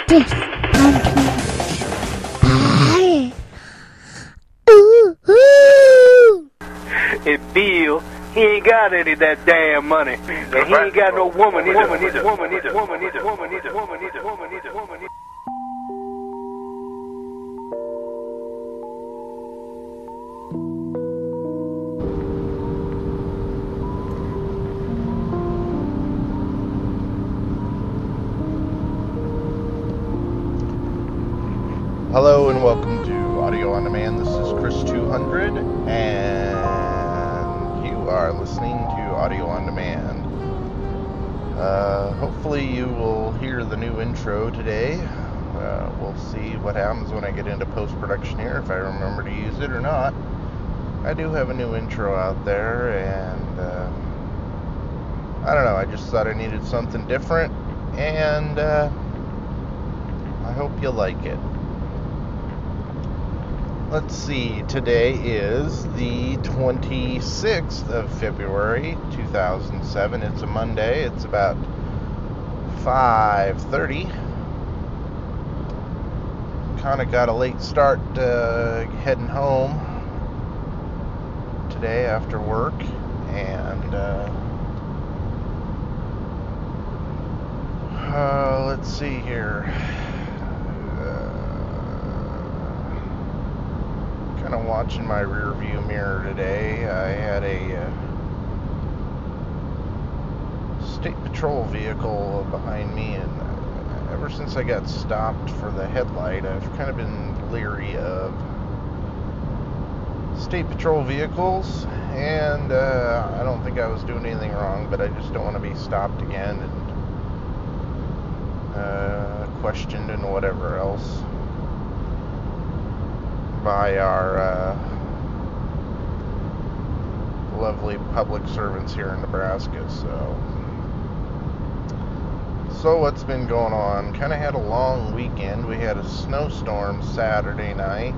This pumpkin pie. Ooh, ooh. And Bill, he ain't got any of that damn money. And he ain't got no woman either. Hello and welcome to Audio On Demand. This is Chris 200 and you are listening to Audio On Demand. Hopefully you will hear the new intro today. We'll see what happens when I get into post-production here, if I remember to use it or not. I do have a new intro out there and I don't know, I just thought I needed something different and I hope you like it. Let's see, today is the 26th of February, 2007. It's a Monday. It's about 5:30. Kind of got a late start heading home today after work. And let's see here. Kind of watching my rear view mirror today. I had a state patrol vehicle behind me, and ever since I got stopped for the headlight, I've kind of been leery of state patrol vehicles, and I don't think I was doing anything wrong, but I just don't want to be stopped again and questioned and whatever else by our lovely public servants here in Nebraska. So what's been going on? Kind of had a long weekend. We had a snowstorm Saturday night.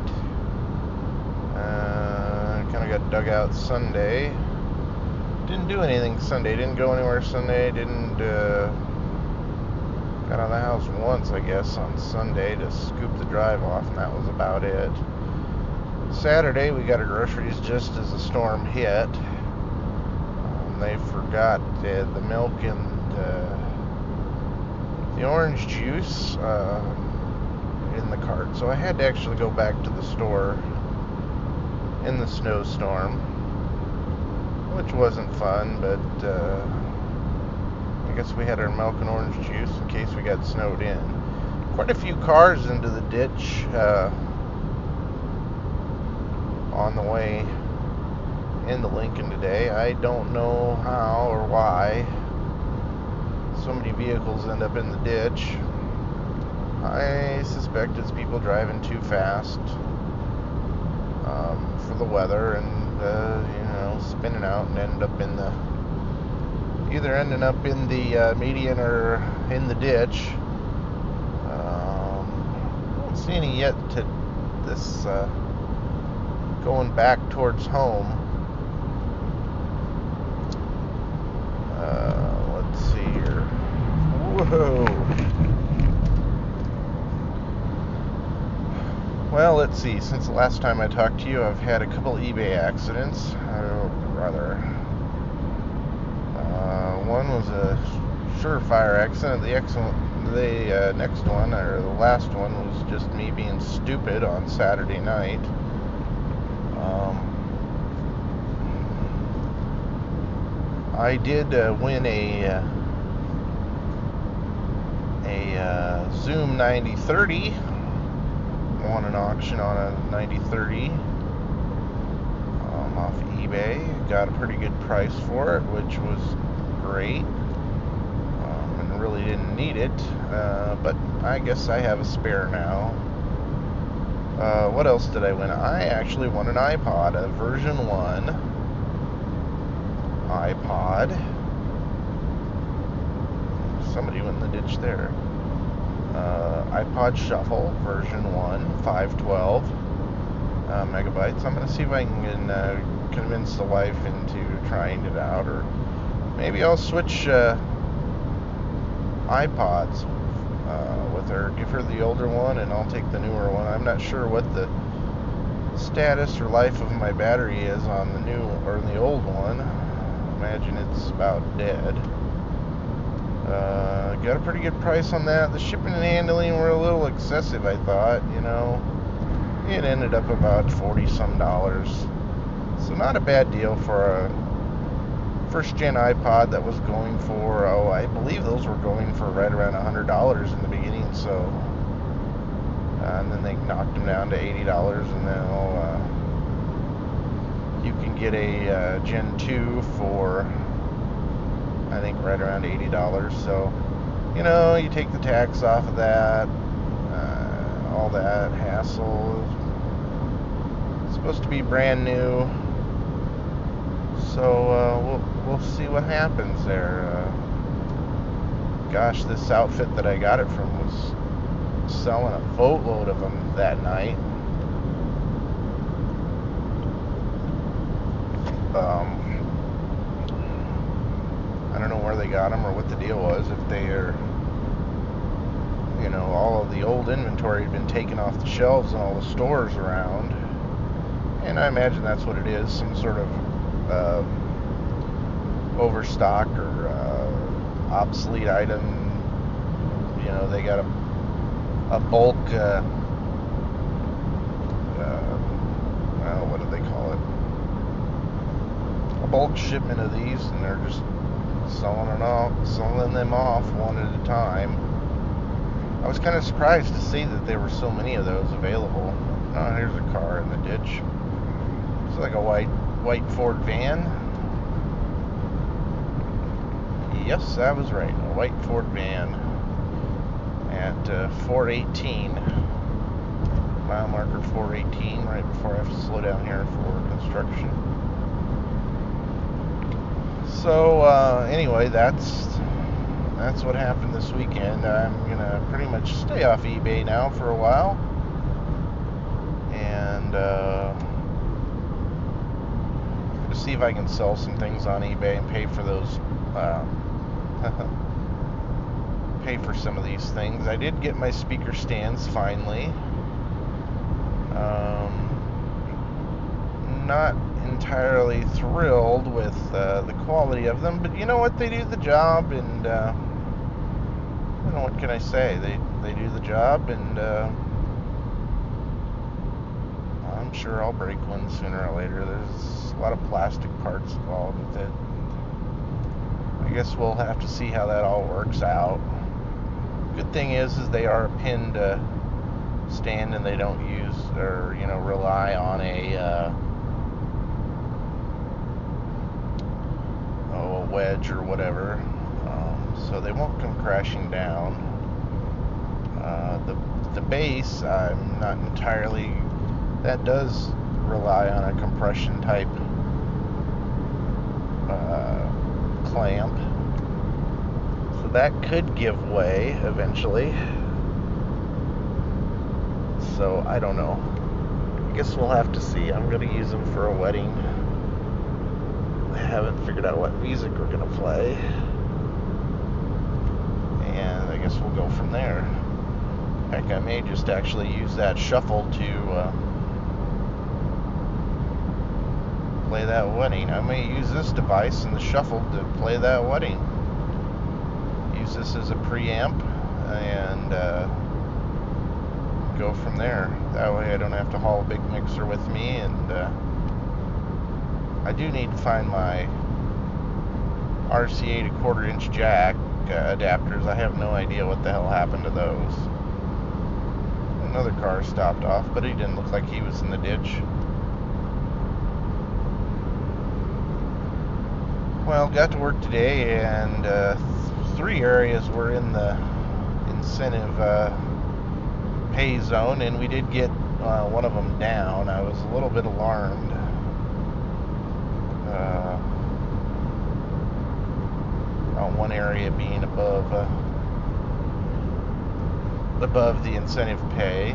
Kind of got dug out Sunday. Didn't do anything Sunday. Didn't go anywhere Sunday. Didn't got out of the house once, I guess, on Sunday to scoop the drive off, and that was about it. Saturday, we got our groceries just as the storm hit. They forgot the milk and the orange juice in the cart, so I had to actually go back to the store in the snowstorm, which wasn't fun, but I guess we had our milk and orange juice in case we got snowed in. Quite a few cars into the ditch on the way into Lincoln today. I don't know how or why so many vehicles end up in the ditch. I suspect it's people driving too fast for the weather and spinning out and ending up in the median or in the ditch. I don't see any yet to this going back towards home. Let's see here. Whoa. Well, let's see. Since the last time I talked to you, I've had a couple eBay accidents. One was a surefire accident. The next one, or the last one, was just me being stupid on Saturday night. I did win a Zoom 9030. Won an auction on a 9030 off eBay. Got a pretty good price for it, which was great. And really didn't need it, but I guess I have a spare now. What else did I win? I actually won an iPod, a version 1 iPod. Somebody went in the ditch there. iPod Shuffle version 1, 512 megabytes. I'm going to see if I can convince the wife into trying it out, or maybe I'll switch iPods with her. Give her the older one, and I'll take the newer one. I'm not sure what the status or life of my battery is on the new or the old one. I imagine it's about dead. Got a pretty good price on that. The shipping and handling were a little excessive, I thought. You know, it ended up about $40-some. So not a bad deal for a first-gen iPod that was going for, I believe those were going for right around $100 in the beginning. So, and then they knocked them down to $80, and now you can get a Gen 2 for, I think, right around $80. So, you know, you take the tax off of that, all that hassle. It's supposed to be brand new, so we'll see what happens there. Gosh, this outfit that I got it from was selling a boatload of them that night. I don't know where they got them or what the deal was. If they are, you know, all of the old inventory had been taken off the shelves in all the stores around, and I imagine that's what it is, some sort of overstock or obsolete item. You know, they got a bulk, well, what do they call it? A bulk shipment of these, and they're just selling them off one at a time. I was kind of surprised to see that there were so many of those available. Oh, here's a car in the ditch. It's like a white Ford van. Yes, I was right. A white Ford van at 418. Mile marker 418, right before I have to slow down here for construction. So anyway, that's what happened this weekend. I'm gonna pretty much stay off eBay now for a while, and see if I can sell some things on eBay and pay for those. Pay for some of these things. I did get my speaker stands finally. Not entirely thrilled with the quality of them, but you know what, they do the job, and I don't know, what can I say, they do the job, and I'm sure I'll break one sooner or later. There's a lot of plastic parts involved with it. I guess we'll have to see how that all works out. Good thing is they are a pinned stand, and they don't use or, you know, rely on a wedge or whatever, so they won't come crashing down. The base, I'm not entirely, that does rely on a compression type clamp, so that could give way eventually. So I don't know, I guess we'll have to see. I'm going to use them for a wedding. I haven't figured out what music we're going to play, and I guess we'll go from there. Heck, I may just actually use that shuffle to play that wedding. I may use this device and the shuffle to play that wedding. Use this as a preamp and go from there. That way I don't have to haul a big mixer with me, and I do need to find my RCA to 1/4 inch jack adapters. I have no idea what the hell happened to those. Another car stopped off, but he didn't look like he was in the ditch. Well, got to work today, and 3 areas were in the incentive pay zone, and we did get one of them down. I was a little bit alarmed. On one area being above the incentive pay.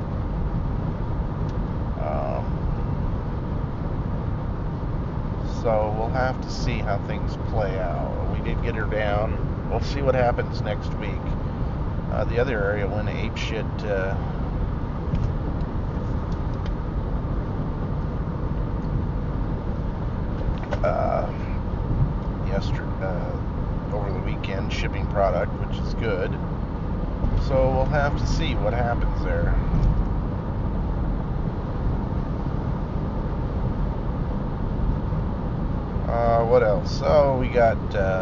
So we'll have to see how things play out. We did get her down. We'll see what happens next week. The other area went ape shit. Over the weekend, shipping product, which is good. So we'll have to see what happens there. What else? So we got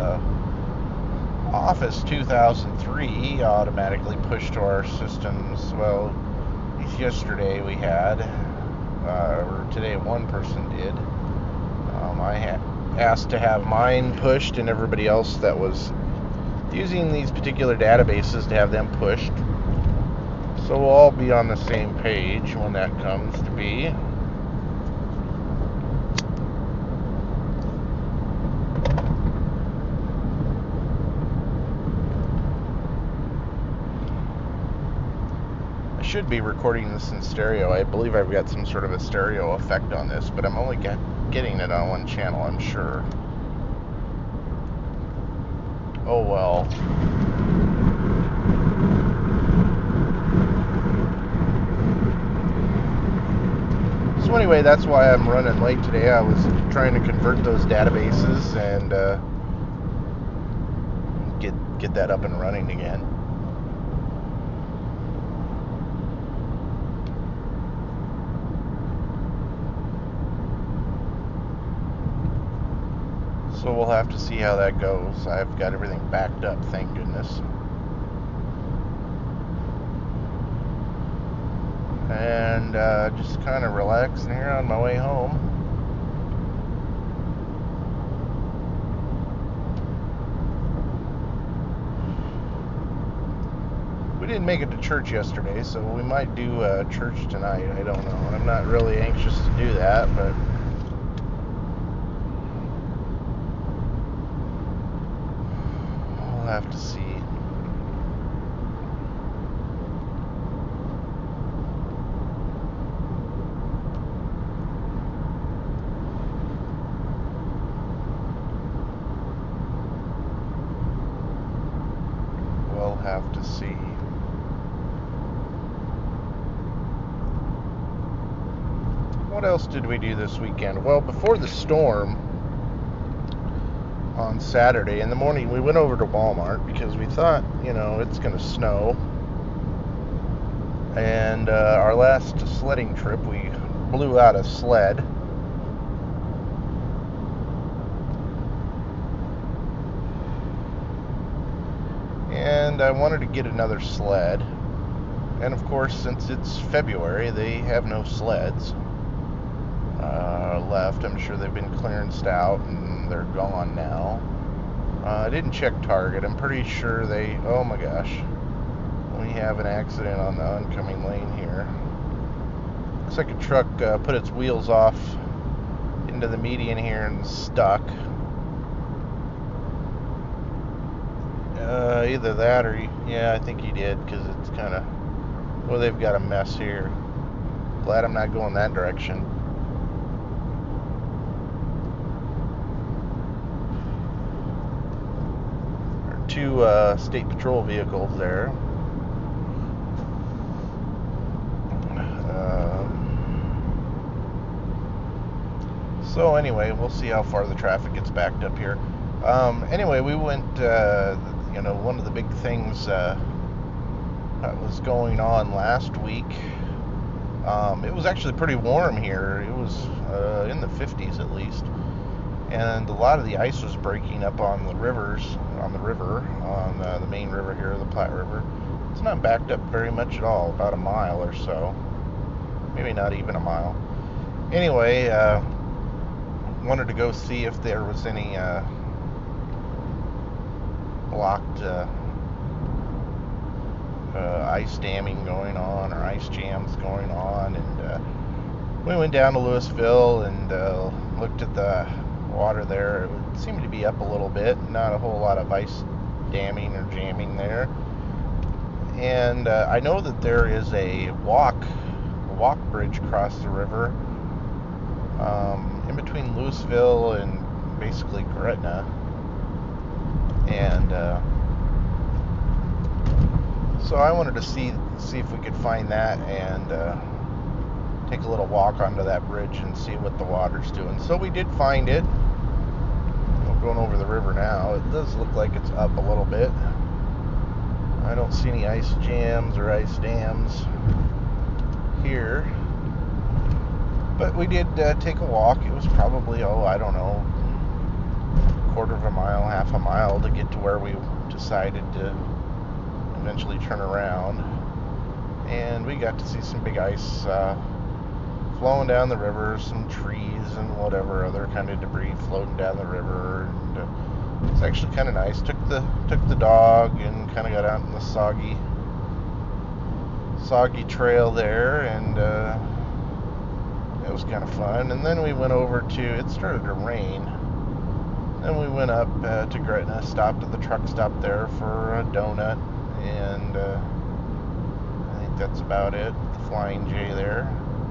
Office 2003 automatically pushed to our systems. Well, yesterday we had, or today one person did. I had asked to have mine pushed, and everybody else that was using these particular databases to have them pushed. So we'll all be on the same page when that comes to be. I should be recording this in stereo. I believe I've got some sort of a stereo effect on this, but I'm only getting it on one channel, I'm sure. Oh well. So anyway, that's why I'm running late today. I was trying to convert those databases and get that up and running again. So we'll have to see how that goes. I've got everything backed up, thank goodness. And just kind of relaxing here on my way home. We didn't make it to church yesterday, so we might do church tonight. I don't know. I'm not really anxious to do that, but we'll have to see. We'll have to see. What else did we do this weekend? Well, before the storm on Saturday in the morning, we went over to Walmart because we thought, it's going to snow. And our last sledding trip, we blew out a sled. And I wanted to get another sled. And of course, since it's February, they have no sleds left. I'm sure they've been clearanced out and they're gone now. I didn't check Target. I'm pretty sure oh my gosh. We have an accident on the oncoming lane here. Looks like a truck put its wheels off into the median here and stuck. Either that or, yeah, I think he did, because it's kind of, well, they've got a mess here. Glad I'm not going that direction. There are two state patrol vehicles there. So anyway, we'll see how far the traffic gets backed up here. Anyway, we went, one of the big things that was going on last week, it was actually pretty warm here. It was in the 50s at least. And a lot of the ice was breaking up on the rivers, on the main river here, the Platte River. It's not backed up very much at all, about a mile or so. Maybe not even a mile. Anyway, wanted to go see if there was any blocked ice damming going on or ice jams going on, and we went down to Louisville and looked at the water there. It seemed to be up a little bit, not a whole lot of ice damming or jamming there. And I know that there is a walk bridge across the river in between Louisville and basically Gretna. And So I wanted to see if we could find that and take a little walk onto that bridge and see what the water's doing. So we did find it. We're going over the river now. It does look like it's up a little bit. I don't see any ice jams or ice dams here. But we did take a walk. It was probably, I don't know, quarter of a mile, half a mile to get to where we decided to eventually turn around. And we got to see some big ice flowing down the river, some trees and whatever other kind of debris floating down the river. And it's actually kind of nice. Took the dog and kind of got out in the soggy trail there, and it was kind of fun. And then we went over to, it started to rain. Then we went up to Gretna, stopped at the truck stop there for a donut, and I think that's about it. The Flying J there.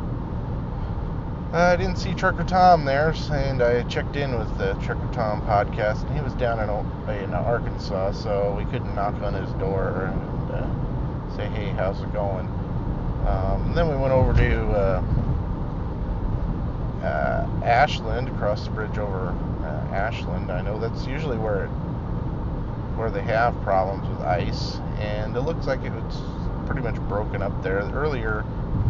I didn't see Trucker Tom there, and I checked in with the Trucker Tom podcast, and he was down in Arkansas, so we couldn't knock on his door and say, hey, how's it going? Then we went over to Ashland, across the bridge over Ashland. I know that's usually where they have problems with ice, and it looks like it was pretty much broken up there. Earlier,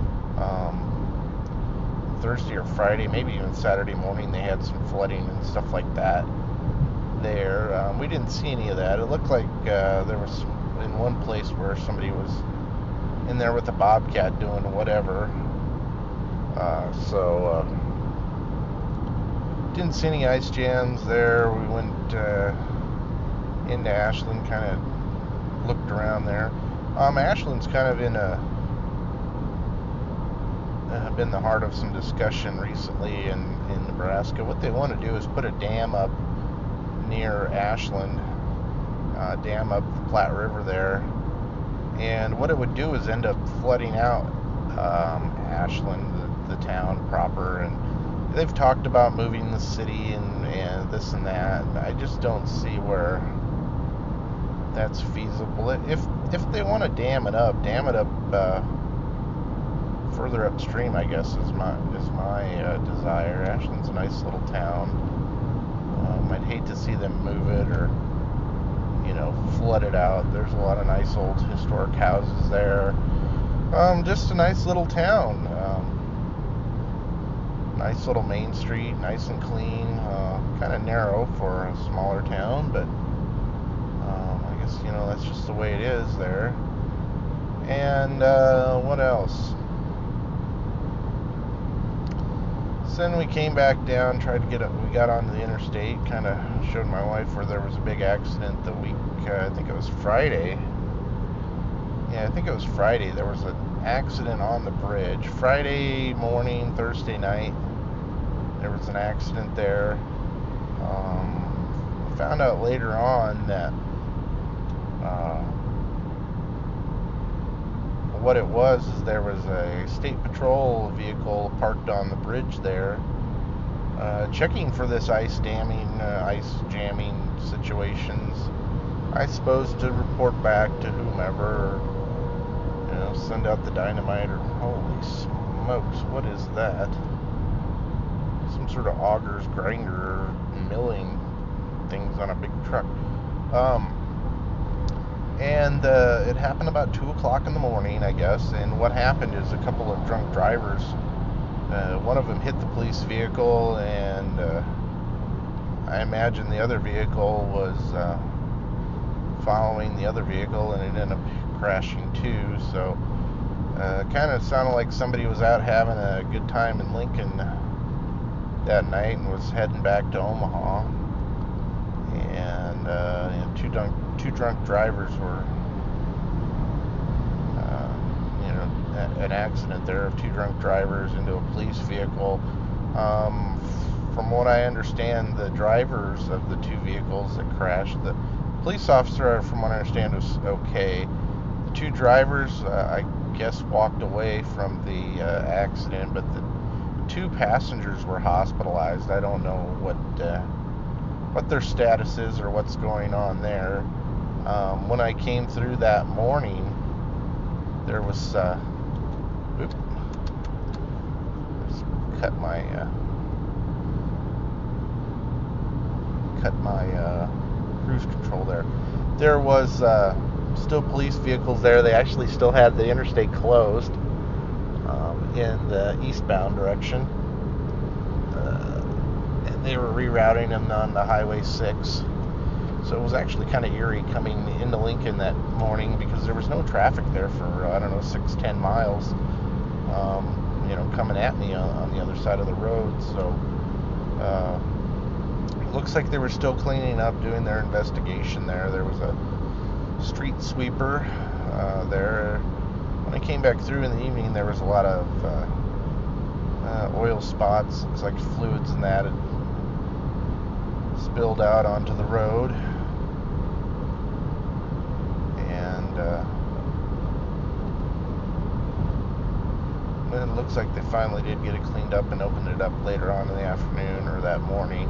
Thursday or Friday, maybe even Saturday morning, they had some flooding and stuff like that there. We didn't see any of that. It looked like there was in one place where somebody was in there with a bobcat doing whatever. So didn't see any ice jams there. We went into Ashland, kind of looked around there. Ashland's kind of been the heart of some discussion recently in Nebraska. What they want to do is put a dam up near Ashland, dam up the Platte River there, and what it would do is end up flooding out Ashland, the town proper. And they've talked about moving the city and this and that. I just don't see where that's feasible. If they want to dam it up further upstream, I guess is my desire. Ashland's a nice little town. I'd hate to see them move it or flood it out. There's a lot of nice old historic houses there. Just a nice little town. Nice little main street, nice and clean. Kind of narrow for a smaller town, but I guess that's just the way it is there. And what else? So then we came back down, tried to we got onto the interstate, kind of showed my wife where there was a big accident the week, I think it was Friday. Yeah, I think it was Friday. There was an accident on the bridge. Friday morning, Thursday night, there was an accident there. Found out later on that what it was is there was a state patrol vehicle parked on the bridge there, checking for this ice jamming situations. I suppose to report back to whomever, send out the dynamite or holy smokes, what is that? Some sort of augers, grinder, milling things on a big truck. And it happened about 2 o'clock in the morning, I guess. And what happened is a couple of drunk drivers, one of them hit the police vehicle, and I imagine the other vehicle was following the other vehicle, and it ended up crashing too. So kind of sounded like somebody was out having a good time in Lincoln that night and was heading back to Omaha. And two drunk drivers were, an accident there of two drunk drivers into a police vehicle. From what I understand, the drivers of the two vehicles that crashed, the police officer, from what I understand, was okay. The two drivers, I guess, walked away from the accident, but the two passengers were hospitalized. I don't know what their status is or what's going on there. When I came through that morning, there was, oops, just cut my cruise control there. There was still police vehicles there. They actually still had the interstate closed in the eastbound direction. And they were rerouting them on the Highway 6. So it was actually kind of eerie coming into Lincoln that morning because there was no traffic there for, 6-10 miles, coming at me on the other side of the road. So it looks like they were still cleaning up, doing their investigation there. There was a street sweeper there. When I came back through in the evening, there was a lot of oil spots. Looks like fluids and that had spilled out onto the road. And it looks like they finally did get it cleaned up and opened it up later on in the afternoon or that morning.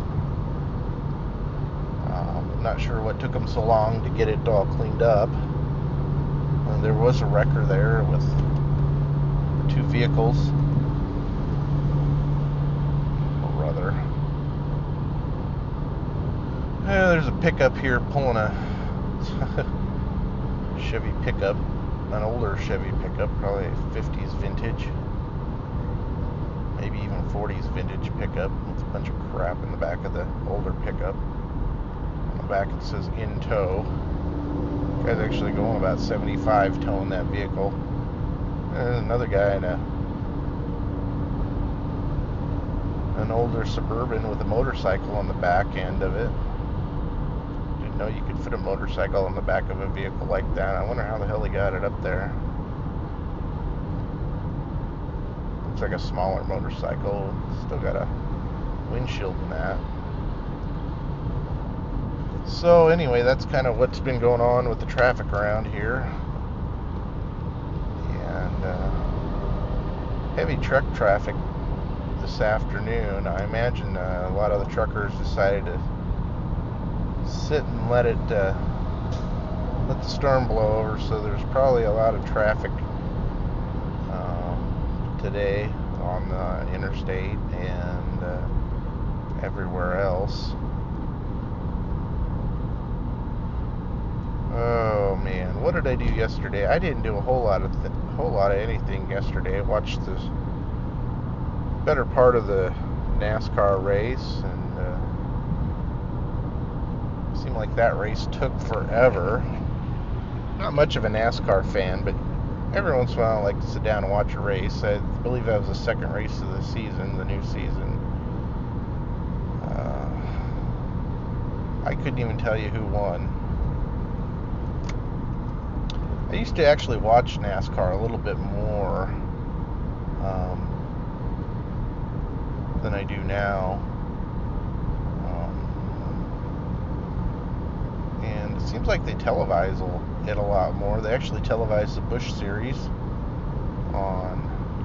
I'm not sure what took them so long to get it all cleaned up. There was a wrecker there with the 2 vehicles. Or rather, there's a pickup here pulling a Chevy pickup, an older Chevy pickup, probably a 50s vintage, maybe even 40s vintage pickup with a bunch of crap in the back of the older pickup. On the back it says in tow. Guy's actually going about 75 towing that vehicle. There's another guy in an older Suburban with a motorcycle on the back end of it. Didn't know you could fit a motorcycle on the back of a vehicle like that. I wonder how the hell he got it up there. Looks like a smaller motorcycle. Still got a windshield in that. So anyway, that's kind of what's been going on with the traffic around here. And heavy truck traffic this afternoon. I imagine a lot of the truckers decided to sit and let the storm blow over. So there's probably a lot of traffic today on the interstate and everywhere else. Oh man, what did I do yesterday? I didn't do a whole lot of anything yesterday. I watched the better part of the NASCAR race, and it seemed like that race took forever. Not much of a NASCAR fan, but every once in a while I like to sit down and watch a race. I believe that was the second race of the season, the new season. I couldn't even tell you who won. I used to actually watch NASCAR a little bit more than I do now. And it seems like they televise it a lot more. They actually televise the Busch Series on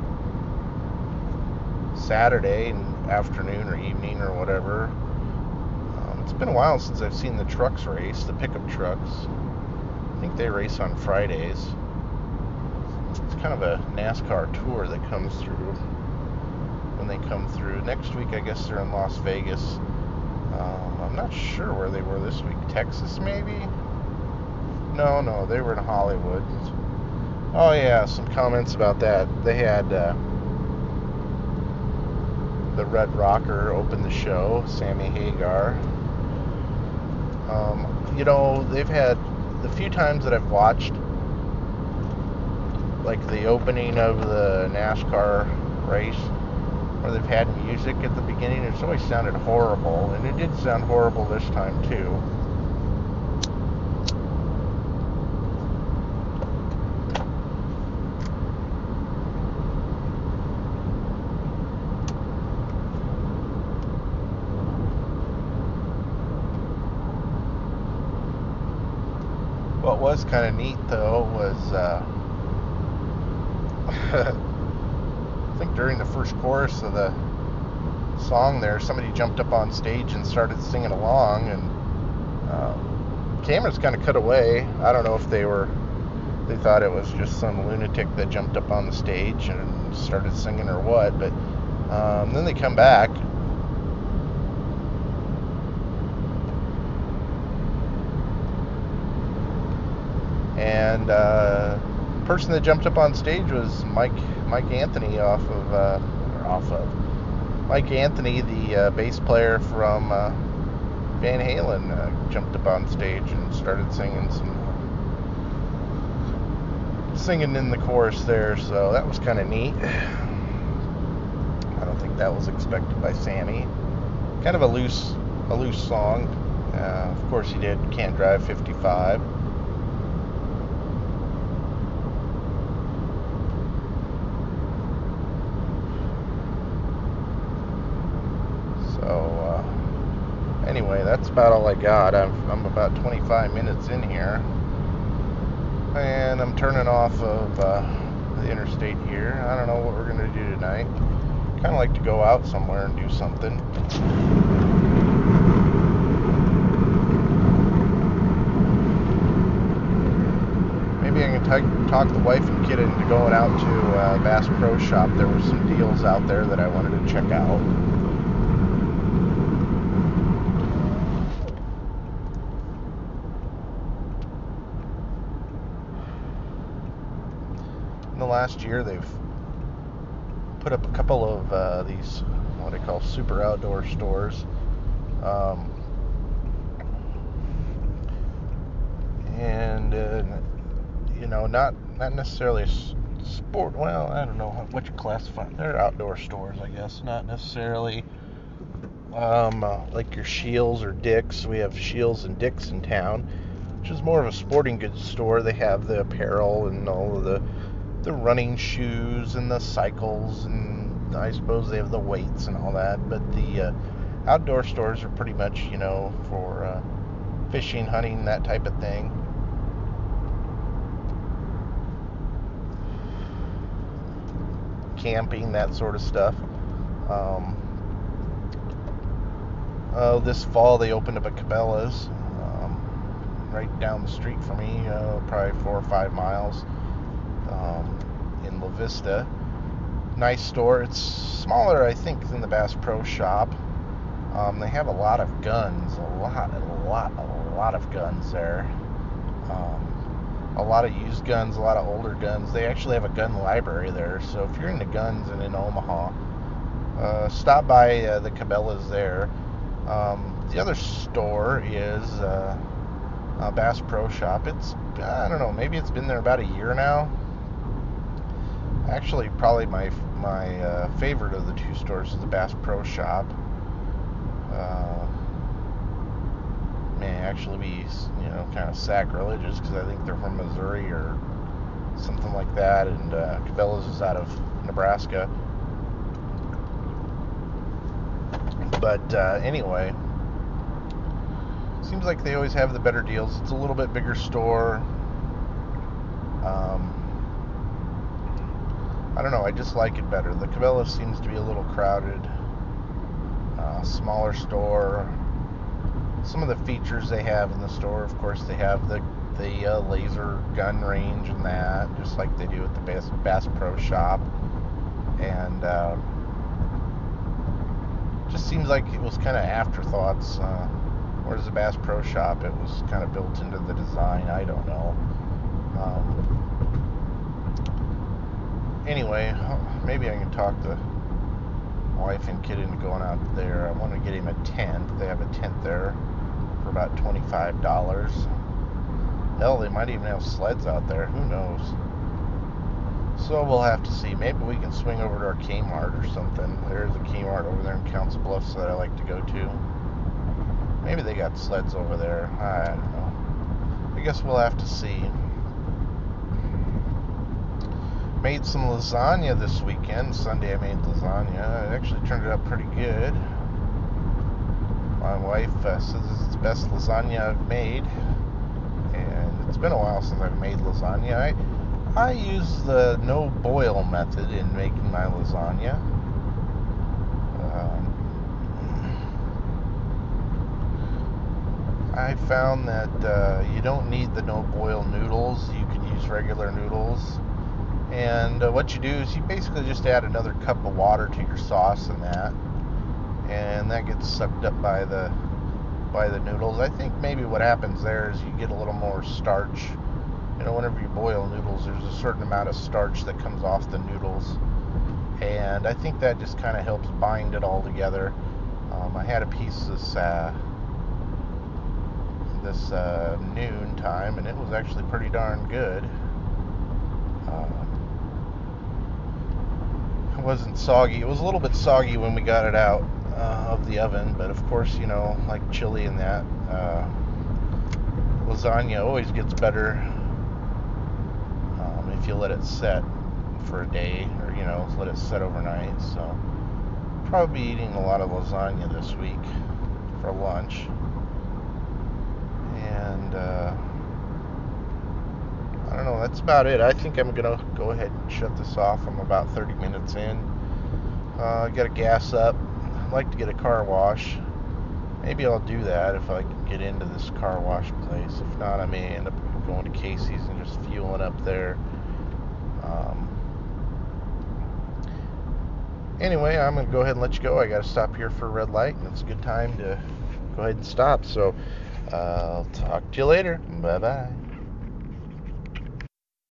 Saturday afternoon or evening or whatever. It's been a while since I've seen the trucks race, the pickup trucks. I think they race on Fridays. It's kind of a NASCAR tour that comes through when they come through. Next week, I guess they're in Las Vegas. I'm not sure where they were this week. Texas, maybe? No, they were in Hollywood. Oh, yeah, some comments about that. They had the Red Rocker open the show, Sammy Hagar. They've had the few times that I've watched, like the opening of the NASCAR race, where they've had music at the beginning, it's always sounded horrible, and it did sound horrible this time too. What was kind of neat though was I think during the first chorus of the song there, somebody jumped up on stage and started singing along, and cameras kind of cut away. I don't know if they were they thought it was just some lunatic that jumped up on the stage and started singing or what. But then they come back. And the person that jumped up on stage was Mike Anthony Mike Anthony, the bass player from Van Halen, jumped up on stage and started singing in the chorus there. So that was kind of neat. I don't think that was expected by Sammy. Kind of a loose song. Of course, he did "Can't Drive 55." Anyway, that's about all I got. I'm about 25 minutes in here, and I'm turning off of the interstate here. I don't know what we're going to do tonight. Kind of like to go out somewhere and do something. Maybe I can talk the wife and kid into going out to Bass Pro Shop. There were some deals out there that I wanted to check out. In the last year, they've put up a couple of these, what I call super outdoor stores. Not necessarily a sport. Well, I don't know what you classify. They're outdoor stores, I guess. Not necessarily like your Scheels or Dick's. We have Scheels and Dick's in town, which is more of a sporting goods store. They have the apparel and all of the running shoes and the cycles, and I suppose they have the weights and all that. But the outdoor stores are pretty much, for fishing, hunting, that type of thing. Camping, that sort of stuff. This fall they opened up a Cabela's right down the street from me, probably 4 or 5 miles, in La Vista. Nice store. It's smaller, I think, than the Bass Pro Shop. They have a lot of guns, a lot of guns there. A lot of used guns, a lot of older guns. They actually have a gun library there. So if you're into guns and in Omaha, stop by the Cabela's there. The other store is Bass Pro Shop. I don't know, maybe it's been there about a year now. Actually, probably my favorite of the two stores is the Bass Pro Shop. May actually be, kind of sacrilegious because I think they're from Missouri or something like that, and Cabela's is out of Nebraska. But anyway, seems like they always have the better deals. It's a little bit bigger store. I don't know, I just like it better. The Cabela's seems to be a little crowded. Smaller store. Some of the features they have in the store, of course, they have the laser gun range and that, just like they do at the Bass Pro Shop. And just seems like it was kind of afterthoughts. Whereas the Bass Pro Shop, it was kind of built into the design. I don't know. Anyway, maybe I can talk the wife and kid into going out there. I want to get him a tent. They have a tent there for about $25. Hell, they might even have sleds out there. Who knows? So we'll have to see. Maybe we can swing over to our Kmart or something. There's a Kmart over there in Council Bluffs that I like to go to. Maybe they got sleds over there. I don't know. I guess we'll have to see. Made some lasagna this weekend. Sunday I made lasagna. It actually turned out pretty good. My wife says this is the best lasagna I've made. And it's been a while since I've made lasagna. I use the no-boil method in making my lasagna. I found that you don't need the no-boil noodles. You can use regular noodles. And what you do is you basically just add another cup of water to your sauce and that gets sucked up by the noodles. I think maybe what happens there is you get a little more starch. You know, whenever you boil noodles, there's a certain amount of starch that comes off the noodles, and I think that just kind of helps bind it all together. I had a piece this noon time, and it was actually pretty darn good. It wasn't soggy. It was a little bit soggy when we got it out of the oven, but of course, you know, like chili and that, lasagna always gets better if you let it set for a day, or, you know, let it set overnight. So probably be eating a lot of lasagna this week for lunch. And I don't know, that's about it. I think I'm gonna go ahead and shut this off. I'm about 30 minutes in. Got to gas up. I'd like to get a car wash. Maybe I'll do that if I can get into this car wash place. If not, I may end up going to Casey's and just fueling up there. Anyway, I'm going to go ahead and let you go. I got to stop here for a red light, and it's a good time to go ahead and stop. So I'll talk to you later. Bye-bye.